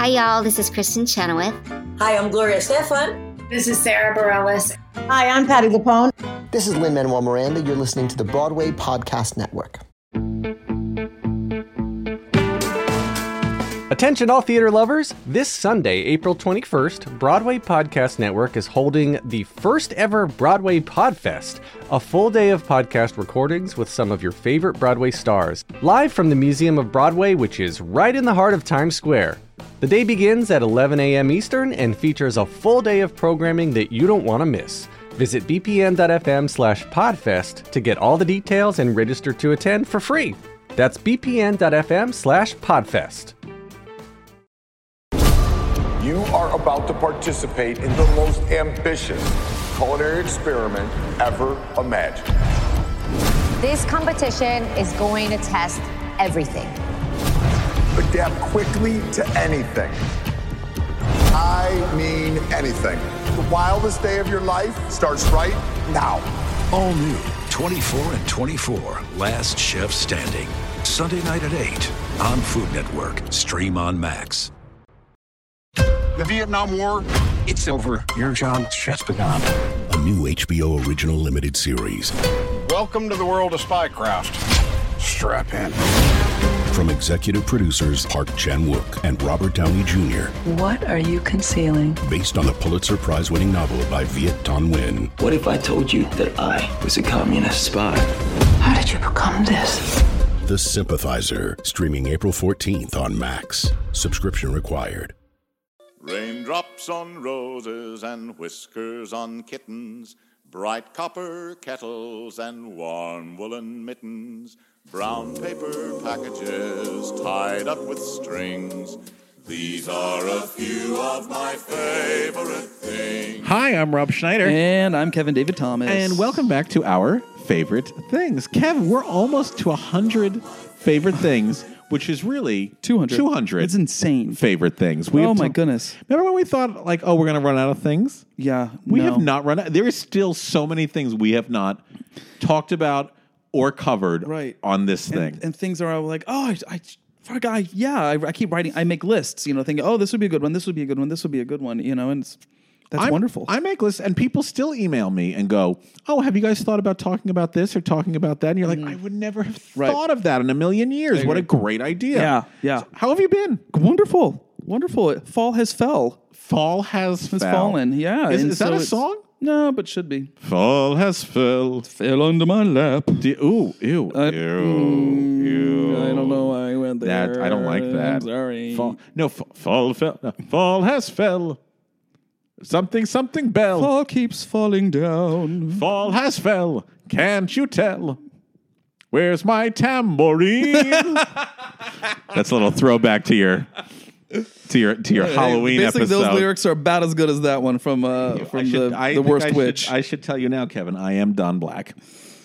Hi, y'all. This is Kristen Chenoweth. Hi, I'm Gloria Estefan. This is Sarah Bareilles. Hi, I'm Patti LuPone. This is Lin-Manuel Miranda. You're listening to the Broadway Podcast Network. Attention all theater lovers! This Sunday, April 21st, Broadway Podcast Network is holding the first ever Broadway Podfest, a full day of podcast recordings with some of your favorite Broadway stars, live from the Museum of Broadway, which is right in the heart of Times Square. The day begins at 11 a.m. Eastern and features a full day of programming that you don't want to miss. Visit bpn.fm/podfest to get all the details and register to attend for free. That's bpn.fm/podfest. You are about to participate in the most ambitious culinary experiment ever imagined. This competition is going to test everything. Adapt quickly to anything. I mean anything. The wildest day of your life starts right now. All new 24 and 24, Last Chef Standing. Sunday night at 8 on Food Network. Stream on Max. The Vietnam War, It's over. Your job just begun. A new HBO original limited series. welcome to the world of spycraft. Strap in. From executive producers Park Chan-wook and Robert Downey Jr. What are you concealing? Based on the Pulitzer Prize-winning novel by Viet Thanh Nguyen. What if I told you that I was a communist spy? How did you become this? The Sympathizer, streaming April 14th on Max. Subscription required. Raindrops on roses and whiskers on kittens, bright copper kettles and warm woolen mittens, brown paper packages tied up with strings. These are a few of my favorite things. Hi, I'm Rob Schneider. And I'm Kevin David Thomas. And welcome back to our favorite things. Kev, we're almost to 100 favorite things, which is really 200. It's insane. Favorite things. My goodness. Remember when we thought, like, we're going to run out of things? Yeah. We have not run out. There is still so many things we have not talked about or covered on this thing. And things are like, I forgot. Yeah, I keep writing. I make lists, thinking, this would be a good one. This would be a good one. This would be a good one, and that's wonderful. I make lists, and people still email me and go, have you guys thought about talking about this or talking about that? And you're like, I would never have thought of that in a million years. What a great idea. Yeah. So how have you been? Wonderful. Fall has fell. Fall has fallen. Yeah. Is that a song? No, but should be. Fall has fell. Fell under my lap. Ew. I don't know why I went there. I don't like that. I'm sorry. Fall fell. No, fall has fell. Something bell. Fall keeps falling down. Fall has fell. Can't you tell? Where's my tambourine? That's a little throwback to your Halloween basically, episode. Those lyrics are about as good as that one from the Worst Witch. I should tell you now, Kevin. I am Don Black.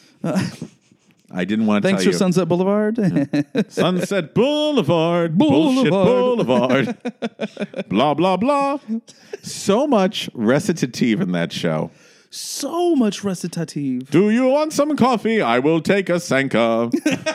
I didn't want to tell you. Thanks for Sunset Boulevard. Sunset Boulevard. Bullshit Boulevard. Blah, blah, blah. So much recitative in that show. So much recitative. Do you want some coffee? I will take a Sanka.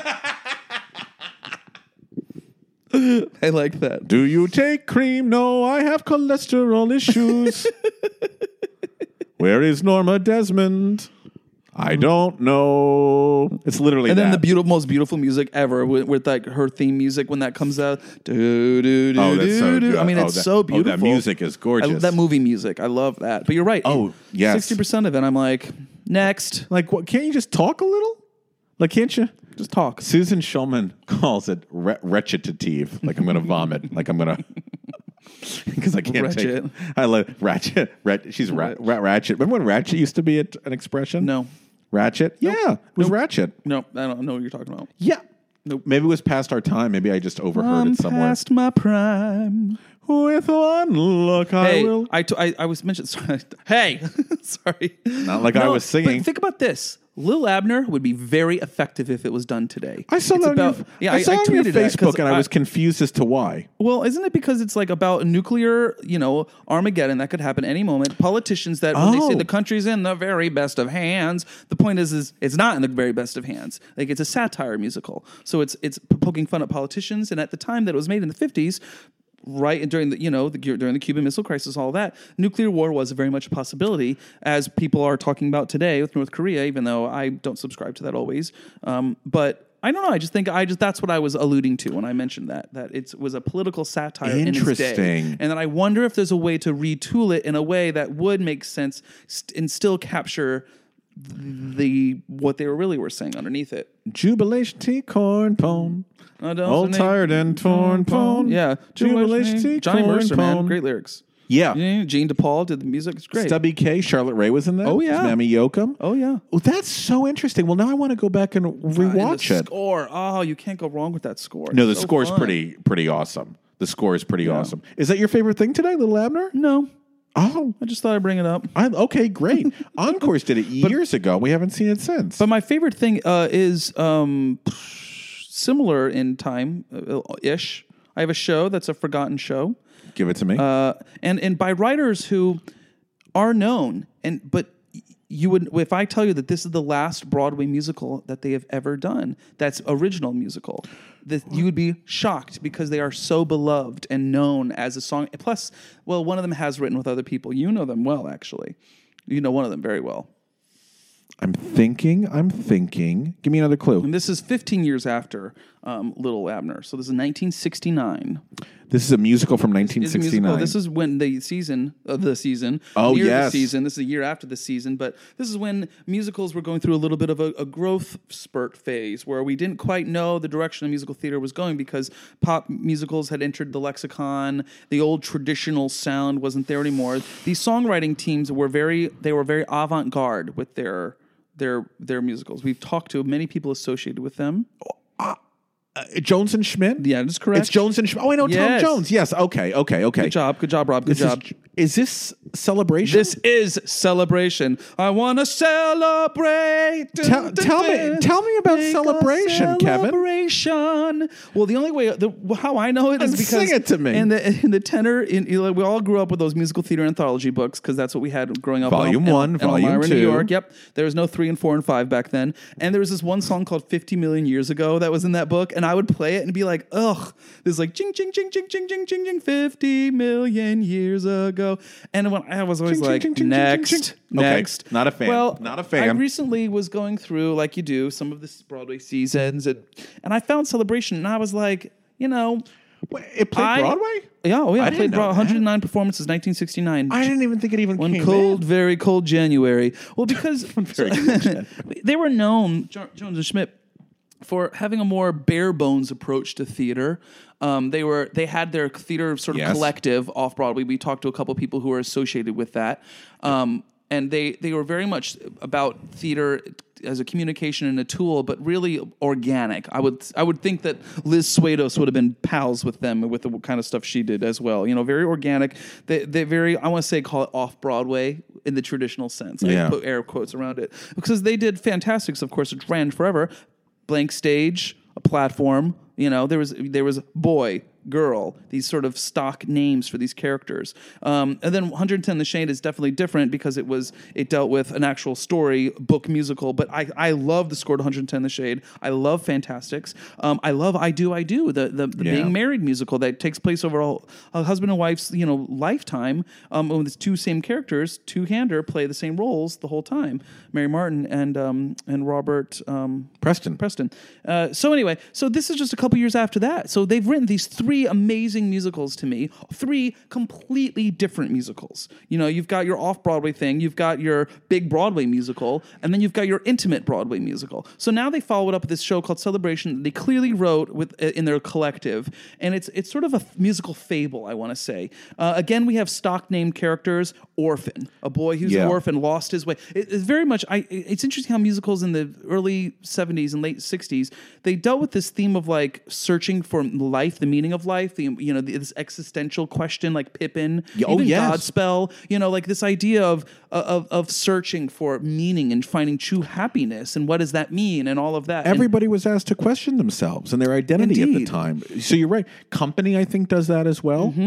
I like that. Do you take cream? No, I have cholesterol issues. Where is Norma Desmond? I don't know. It's literally and then that. the most beautiful music ever with like her theme music when that comes out. That's so good. I mean, it's so beautiful. That music is gorgeous. That movie music, I love that. But you're right. Oh, yes. 60% of it, I'm like, next. Like, what? Can't you just talk a little? Like, can't you? Just talk. Susan Schulman calls it recitative. Like I'm going to vomit. Like I'm going to... Because I can't take it. I love Ratchet. She's Ratchet. Remember when Ratchet used to be an expression? No. Ratchet? Nope. Yeah, it was Ratchet. No, I don't know what you're talking about. Yeah. Nope. Maybe it was past our time. Maybe I just overheard it somewhere. Past my prime. With one look, I will... I was mentioned... Sorry. Hey! Sorry. Not like I was singing. But think about this. Lil Abner would be very effective if it was done today. I saw that on your Facebook, and I was confused as to why. Well, isn't it because it's like about nuclear, Armageddon that could happen any moment? Politicians that when they say the country's in the very best of hands, the point is it's not in the very best of hands. Like it's a satire musical, so it's poking fun at politicians. And at the time that it was made in the 50s. right during the during the Cuban Missile Crisis, all that, nuclear war was very much a possibility, as people are talking about today with North Korea. Even though I don't subscribe to that always, but I don't know. I just think that's what I was alluding to when I mentioned that it was a political satire in its day, and then I wonder if there's a way to retool it in a way that would make sense and still capture what they really were saying underneath it. Jubilation tea, corn pone. All tired and torn pone. Yeah. Jubilation tea, Johnny corn Mercer, pone. man. Great lyrics. Yeah. Gene DePaul did the music. It's great. Stubby K, Charlotte Rae was in there. Oh, yeah. Mammy Yoakum. Oh, yeah. Oh, that's so interesting. Well, now I want to go back and rewatch the it. Score. Oh, you can't go wrong with that score. No, the It's so score's fun. pretty awesome. The score is pretty awesome. Is that your favorite thing today, Little Abner? No. Oh. I just thought I'd bring it up. Okay, great. Encores did it years ago. We haven't seen it since. But my favorite thing is similar in time-ish. I have a show that's a forgotten show. Give it to me. And by writers who are known, but you would, if I tell you that this is the last Broadway musical that they have ever done, that's original musical, that you would be shocked because they are so beloved and known as a song. Plus, well, one of them has written with other people. You know them well, actually. You know one of them very well. I'm thinking. Give me another clue. And this is 15 years after Little Abner. So this is 1969. This is a musical from 1969. This is when the season. Oh, year of yes. the season. This is a year after the season, but this is when musicals were going through a little bit of a growth spurt phase where we didn't quite know the direction of musical theater was going because pop musicals had entered the lexicon. The old traditional sound wasn't there anymore. These songwriting teams were very avant-garde with their musicals. We've talked to many people associated with them. Jones and Schmidt? Yeah, that's correct. It's Jones and Schmidt. Oh, I know Yes. Tom Jones. Yes. Okay. Good job, Rob. Good job. Is this Celebration? This is Celebration. I want to celebrate. Tell me about Celebration, Kevin. Celebration. Well, the only way, how I know it is because sing it to me. In the tenor, we all grew up with those musical theater anthology books because that's what we had growing up. Volume 1, Volume Elmira, 2. New York. Yep. There was no 3 and 4 and 5 back then. And there was this one song called 50 Million Years Ago that was in that book, and I would play it and be like, ugh, this like ching ching ching ching ching ching ching ching 50 million years ago. And when I was always next. Okay, not a fan. Well, not a fan. I recently was going through, like you do, some of the Broadway seasons, and I found Celebration, and I was like, it played Broadway? Yeah, I I didn't played know that. 109 performances, 1969. I didn't even think it even came cold, in. very cold January. Well, because they were known, Jones and Schmidt, for having a more bare bones approach to theater. They had their theater sort of collective off Broadway. We talked to a couple people who were associated with that, and they were very much about theater as a communication and a tool, but really organic. I would think that Liz Swados would have been pals with them with the kind of stuff she did as well. Very organic. They very, I want to say, call it off Broadway in the traditional sense. I put air quotes around it because they did Fantastics, of course, which ran forever. Blank stage, a platform. There was boy, girl, these sort of stock names for these characters. And then 110 The Shade is definitely different because it dealt with an actual story, book musical. But I love the score to 110 The Shade. I love Fantastics. I love I Do, the being married musical that takes place over a husband and wife's lifetime. When the two same characters, two-hander, play the same roles the whole time. Mary Martin and Robert Preston. So anyway, this is just a couple years after that. So they've written these 3 amazing musicals to me, 3 completely different musicals. You've got your off-Broadway thing, you've got your big Broadway musical, and then you've got your intimate Broadway musical. So now they follow it up with this show called Celebration that they clearly wrote in their collective, and it's sort of a musical fable, I want to say. Again, we have stock named characters. Orphan, a boy who's an orphan, lost his way. It's very much. It's interesting how musicals in the early 70s and late 60s they dealt with this theme of like searching for life, the meaning of life, this existential question, like Pippin, Godspell, like this idea of searching for meaning and finding true happiness and what does that mean and all of that. Everybody was asked to question themselves and their identity at the time. So you're right. Company, I think, does that as well. Mm-hmm.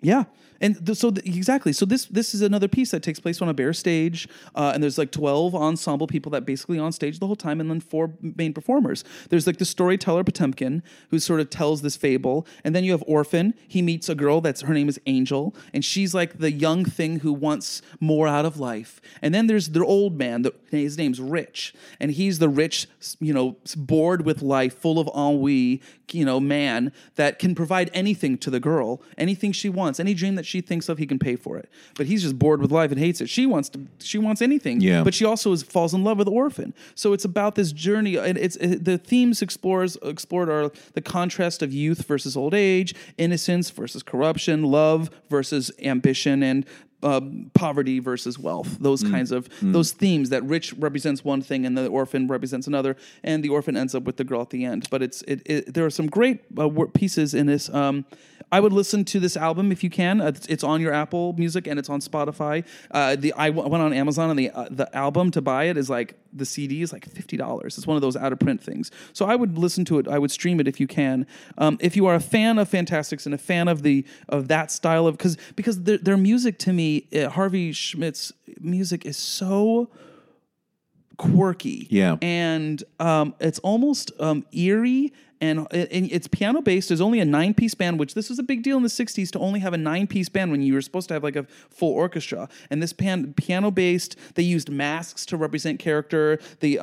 Yeah. And exactly. So this is another piece that takes place on a bare stage, and there's like 12 ensemble people that basically on stage the whole time, and then 4 main performers. There's like the storyteller Potemkin, who sort of tells this fable, and then you have Orphan. He meets a girl her name is Angel, and she's like the young thing who wants more out of life. And then there's the old man. His name's Rich, and he's the rich, bored with life, full of ennui, man that can provide anything to the girl, anything she wants, any dream that she thinks of, he can pay for it. But he's just bored with life and hates it. She wants anything. Yeah. But she also falls in love with Orphan. So it's about this journey. And the themes explored are the contrast of youth versus old age, innocence versus corruption, love versus ambition, and poverty versus wealth. Those kinds of those themes that Rich represents one thing and the Orphan represents another, and the Orphan ends up with the girl at the end. But there are some great pieces in this. I would listen to this album if you can. It's on your Apple Music and it's on Spotify. I went on Amazon, and the album to buy it is like, the CD is like $50. It's one of those out of print things. So I would listen to it. I would stream it if you can. If you are a fan of Fantastics and a fan of that style of because their music to me, Harvey Schmidt's music is so quirky. Yeah, and it's almost eerie. And it's piano based. There's only a 9-piece band, which this was a big deal in the 60s to only have a 9-piece band when you were supposed to have like a full orchestra. And this band, piano based, they used masks to represent character. They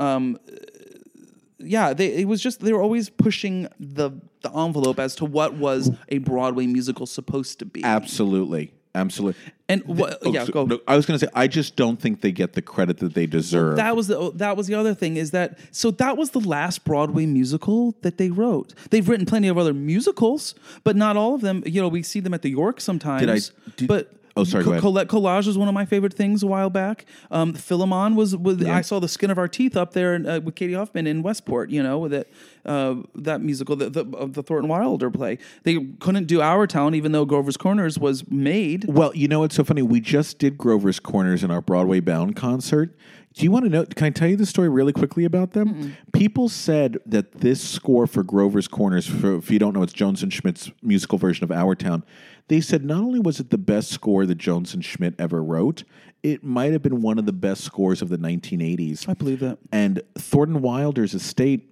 were always pushing the envelope as to what was a Broadway musical supposed to be. Absolutely. And go. No, I was going to say, I just don't think they get the credit that they deserve. That was the other thing, is that was the last Broadway musical that they wrote. They've written plenty of other musicals, but not all of them. We see them at the York sometimes. Oh, sorry, go ahead. Colette Collage was one of my favorite things a while back. Philemon was I saw The Skin of Our Teeth up there with Katie Hoffman in Westport, with that musical, the Thornton Wilder play. They couldn't do Our Town, even though Grover's Corners was made. Well, it's so funny. We just did Grover's Corners in our Broadway Bound concert. Do you want to know? Can I tell you the story really quickly about them? Mm-mm. People said that this score for Grover's Corners, if you don't know, it's Jones and Schmidt's musical version of Our Town. They said not only was it the best score that Jones and Schmidt ever wrote, it might have been one of the best scores of the 1980s. I believe that. And Thornton Wilder's estate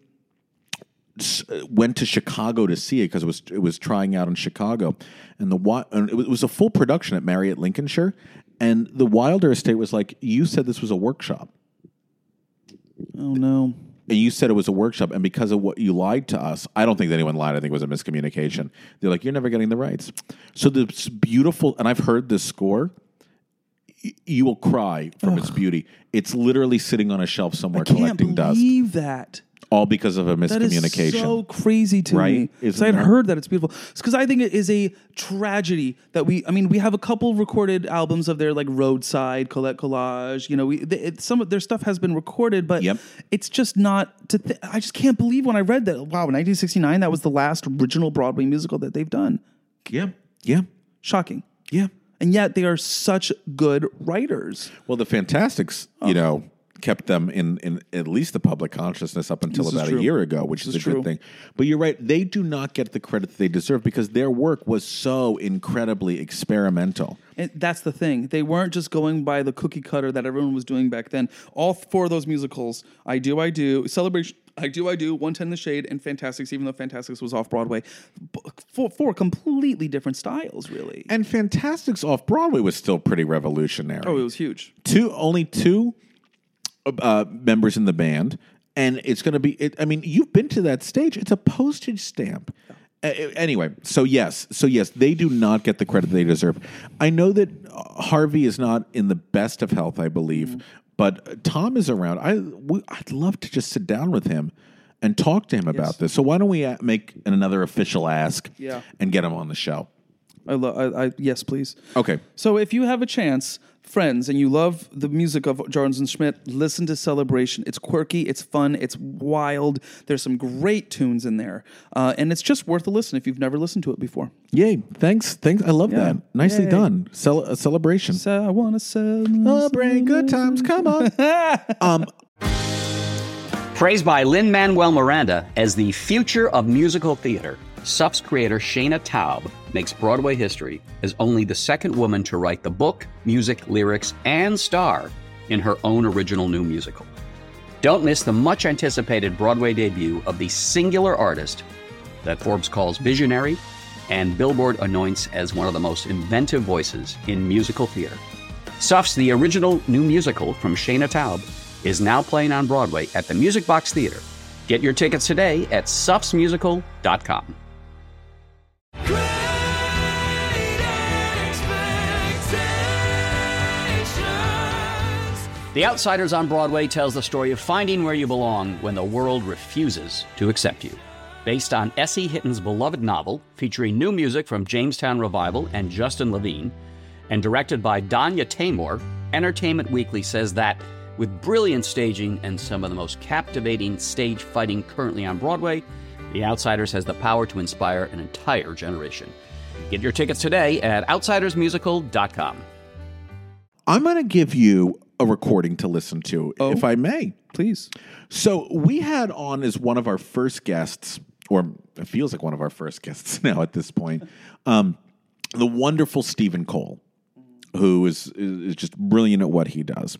went to Chicago to see it because it was trying out in Chicago, and it was a full production at Marriott Lincolnshire. And the Wilder estate was like, you said this was a workshop. Oh, no. And you said it was a workshop, and because of what you lied to us, I don't think that anyone lied. I think it was a miscommunication. They're like, you're never getting the rights. So this beautiful, and I've heard this score, you will cry from its beauty. It's literally sitting on a shelf somewhere collecting dust. I can't believe that. All because of a miscommunication. That is so crazy to me. Because I had heard that it's beautiful. It's because I think it is a tragedy that we have a couple recorded albums of their, like Roadside, Colette Collage. Some of their stuff has been recorded, but it's just not. I just can't believe when I read that. Wow, in 1969, that was the last original Broadway musical that they've done. Yeah. Shocking. Yeah. And yet they are such good writers. Well, the Fantastics, kept them in at least the public consciousness up until about a year ago, which is a good thing. But you're right. They do not get the credit that they deserve because their work was so incredibly experimental. And that's the thing. They weren't just going by the cookie cutter that everyone was doing back then. All 4 of those musicals, I Do, Celebration, I Do, 110 in the Shade, and Fantastics, even though Fantastics was off-Broadway. 4 completely different styles, really. And Fantastics off-Broadway was still pretty revolutionary. Oh, it was huge. Only two members in the band, and it's going to be. You've been to that stage. It's a postage stamp. Anyway, so yes, they do not get the credit they deserve. I know that Harvey is not in the best of health, I believe, but Tom is around. I'd love to just sit down with him and talk to him about this. So why don't we make another official ask and get him on the show? Yes, please. Okay. So if you have a chance, friends, and you love the music of Jones and Schmidt, listen to Celebration. It's quirky, it's fun, it's wild. There's some great tunes in there. And it's just worth a listen if you've never listened to it before. Yay. Thanks. I love that. Nicely done. Celebration. I want to celebrate good times. Come on. Praised by Lin-Manuel Miranda as the future of musical theater, Suff's creator Shayna Taub makes Broadway history as only the second woman to write the book, music, lyrics, and star in her own original new musical. Don't miss the much-anticipated Broadway debut of the singular artist that Forbes calls visionary and Billboard anoints as one of the most inventive voices in musical theater. Suff's The Original New Musical from Shayna Taub is now playing on Broadway at the Music Box Theater. Get your tickets today at suffsmusical.com. The Outsiders on Broadway tells the story of finding where you belong when the world refuses to accept you. Based on S.E. Hitton's beloved novel, featuring new music from Jamestown Revival and Justin Levine, and directed by Danya Taymor, Entertainment Weekly says that, with brilliant staging and some of the most captivating stage fighting currently on Broadway, The Outsiders has the power to inspire an entire generation. Get your tickets today at outsidersmusical.com. I'm going to give you a recording to listen to, if I may. Please. So we had on as one of our first guests, or it feels like one of our first guests now at this point, the wonderful Stephen Cole, who is just brilliant at what he does.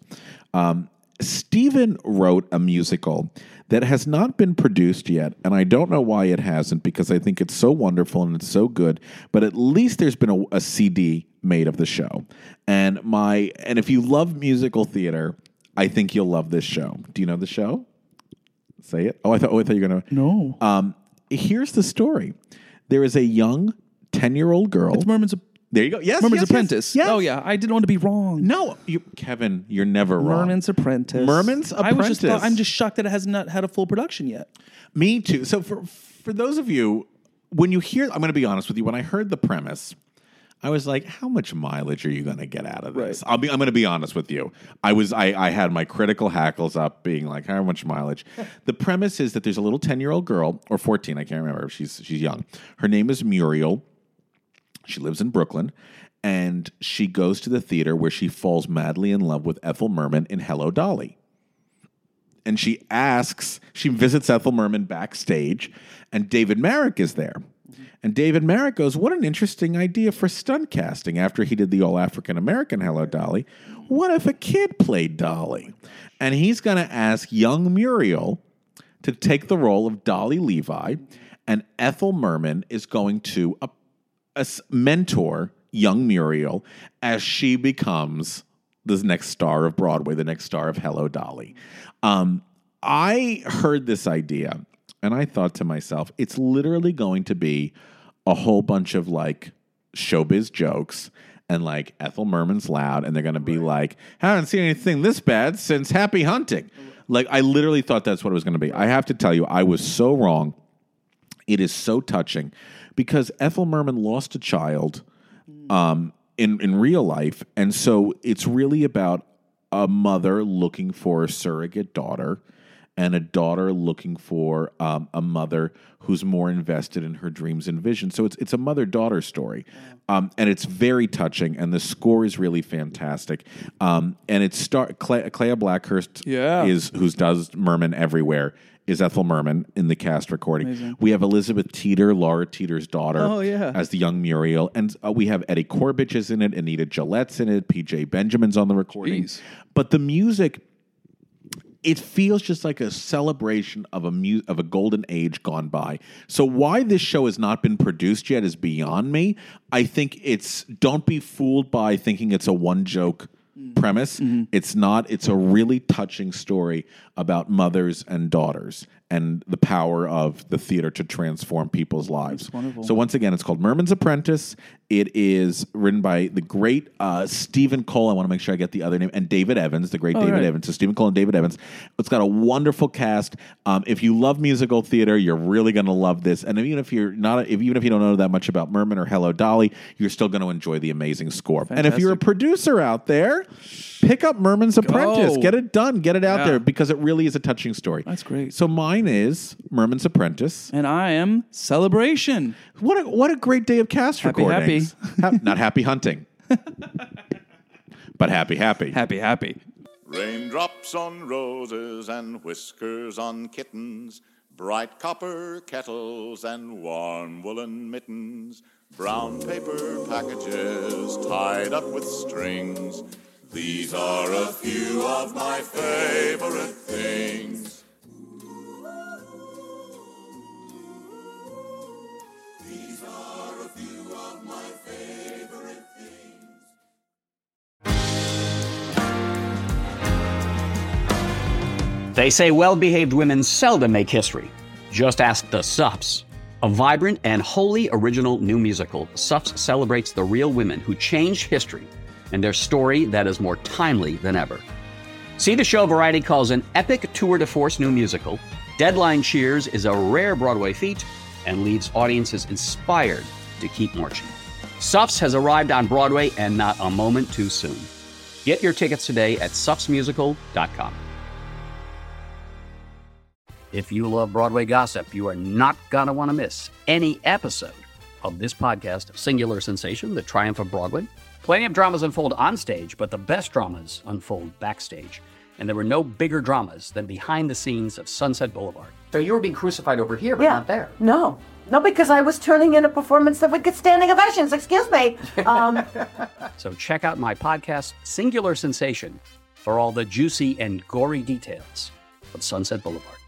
Stephen wrote a musical that has not been produced yet, and I don't know why it hasn't, because I think it's so wonderful and it's so good, but at least there's been a CD made of the show. And if you love musical theater, I think you'll love this show. Do you know the show? Say it. I thought you were going to. No. Here's the story. There is a young 10-year-old girl. It's Merman's There you go. Yes, Merman's yes, Apprentice. Yes. Oh, yeah. I didn't want to be wrong. No, Kevin, you're never wrong. Merman's Apprentice. Merman's Apprentice. I'm just shocked that it has not had a full production yet. Me too. So for those of you, when you hear, I'm going to be honest with you, when I heard the premise, I was like, how much mileage are you going to get out of this? Right. I'm going to be honest with you. I had my critical hackles up being like, how much mileage? The premise is that there's a little 10-year-old girl, or 14, I can't remember. She's young. Her name is Muriel. She lives in Brooklyn. And she goes to the theater where she falls madly in love with Ethel Merman in Hello, Dolly. And she visits Ethel Merman backstage, and David Merrick is there. And David Merrick goes, what an interesting idea for stunt casting after he did the all-African-American Hello, Dolly. What if a kid played Dolly? And he's going to ask young Muriel to take the role of Dolly Levi, and Ethel Merman is going to mentor young Muriel as she becomes the next star of Broadway, the next star of Hello, Dolly. I heard this idea, and I thought to myself, it's literally going to be a whole bunch of like showbiz jokes, and like Ethel Merman's loud, and they're going to be like, haven't seen anything this bad since Happy Hunting. Like, I literally thought that's what it was going to be. I have to tell you, I was so wrong. It is so touching because Ethel Merman lost a child in real life, and so it's really about a mother looking for a surrogate daughter and a daughter looking for a mother who's more invested in her dreams and visions. So it's a mother-daughter story, and it's very touching, and the score is really fantastic. And it's Clea Blackhurst who does Merman everywhere, is Ethel Merman in the cast recording. Amazing. We have Elizabeth Teeter, Laura Teeter's daughter, as the young Muriel. And we have Eddie Corbett is in it, Anita Gillette's in it, P.J. Benjamin's on the recording. Jeez. But the music, it feels just like a celebration of a golden age gone by. So why this show has not been produced yet is beyond me. I think don't be fooled by thinking it's a one-joke premise. Mm-hmm. It's not. It's a really touching story about mothers and daughters and the power of the theater to transform people's lives. So once again, it's called Merman's Apprentice. It is written by the great Stephen Cole. I want to make sure I get the other name. And David Evans, the great David Evans. So Stephen Cole and David Evans. It's got a wonderful cast. If you love musical theater, you're really going to love this. And even if you don't know that much about Merman or Hello, Dolly, you're still going to enjoy the amazing score. Fantastic. And if you're a producer out there, pick up Merman's Apprentice. Get it done. Get it out there because it really is a touching story. That's great. So mine is Merman's Apprentice. And I am Celebration. What a great day of cast recordings. Not Happy Hunting. But happy. Happy. Raindrops on roses and whiskers on kittens, bright copper kettles and warm woolen mittens, brown paper packages tied up with strings. These are a few of my favorite things. These are a few of my favorite things. They say well-behaved women seldom make history. Just ask the Suffs. A vibrant and wholly original new musical, Suffs celebrates the real women who changed history and their story that is more timely than ever. See the show Variety calls an epic tour de force new musical. Deadline cheers is a rare Broadway feat and leaves audiences inspired to keep marching. Suffs has arrived on Broadway and not a moment too soon. Get your tickets today at suffsmusical.com. If you love Broadway gossip, you are not going to want to miss any episode of this podcast, Singular Sensation, The Triumph of Broadway. Plenty of dramas unfold on stage, but the best dramas unfold backstage. And there were no bigger dramas than behind the scenes of Sunset Boulevard. So you were being crucified over here, but not there. No, because I was turning in a performance that would get standing ovations. Excuse me. So check out my podcast, Singular Sensation, for all the juicy and gory details of Sunset Boulevard.